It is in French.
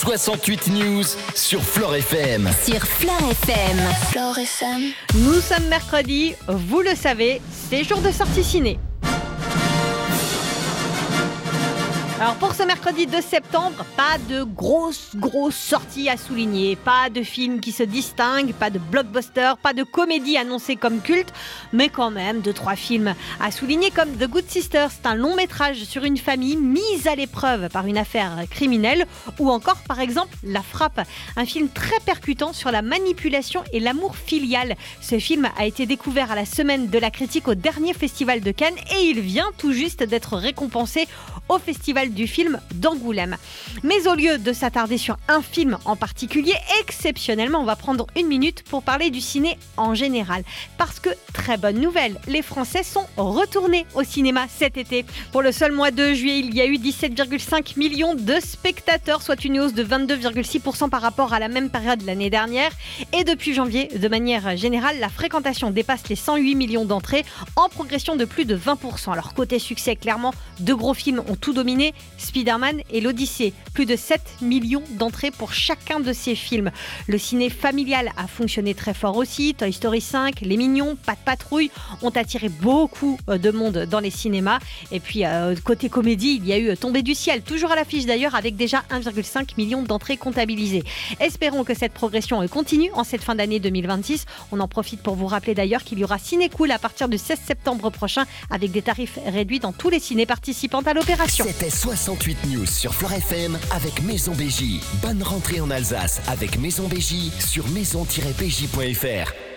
68 News sur Flore FM. Sur Flore FM. Flore FM. Nous sommes mercredi, vous le savez, c'est jour de sortie ciné. Alors pour ce mercredi 2 septembre, pas de grosses sorties à souligner, pas de films qui se distinguent, pas de blockbuster, pas de comédie annoncée comme culte, mais quand même 2-3 films à souligner comme The Good Sister, c'est un long métrage sur une famille mise à l'épreuve par une affaire criminelle, ou encore par exemple La Frappe, un film très percutant sur la manipulation et l'amour filial. Ce film a été découvert à la semaine de la critique au dernier festival de Cannes et il vient tout juste d'être récompensé au festival du film d'Angoulême. Mais au lieu de s'attarder sur un film en particulier, exceptionnellement, on va prendre une minute pour parler du ciné en général. Parce que, très bonne nouvelle, les Français sont retournés au cinéma cet été. Pour le seul mois de juillet, il y a eu 17,5 millions de spectateurs, soit une hausse de 22,6% par rapport à la même période l'année dernière. Et depuis janvier, de manière générale, la fréquentation dépasse les 108 millions d'entrées, en progression de plus de 20%. Alors côté succès, clairement, deux gros films ont tout dominé, Spider-Man et l'Odyssée. Plus de 7 millions d'entrées pour chacun de ces films. Le ciné familial a fonctionné très fort aussi. Toy Story 5, Les Mignons, Pas de Patrouille ont attiré beaucoup de monde dans les cinémas. Et puis côté comédie, il y a eu Tombé du ciel, toujours à l'affiche d'ailleurs, avec déjà 1,5 million d'entrées comptabilisées. Espérons que cette progression continue en cette fin d'année 2026. On en profite pour vous rappeler d'ailleurs qu'il y aura Ciné Cool à partir du 16 septembre prochain avec des tarifs réduits dans tous les cinés participant à l'opération. C'était 68 News sur Flore FM avec Maison BJ. Bonne rentrée en Alsace avec Maison BJ sur maison-bj.fr.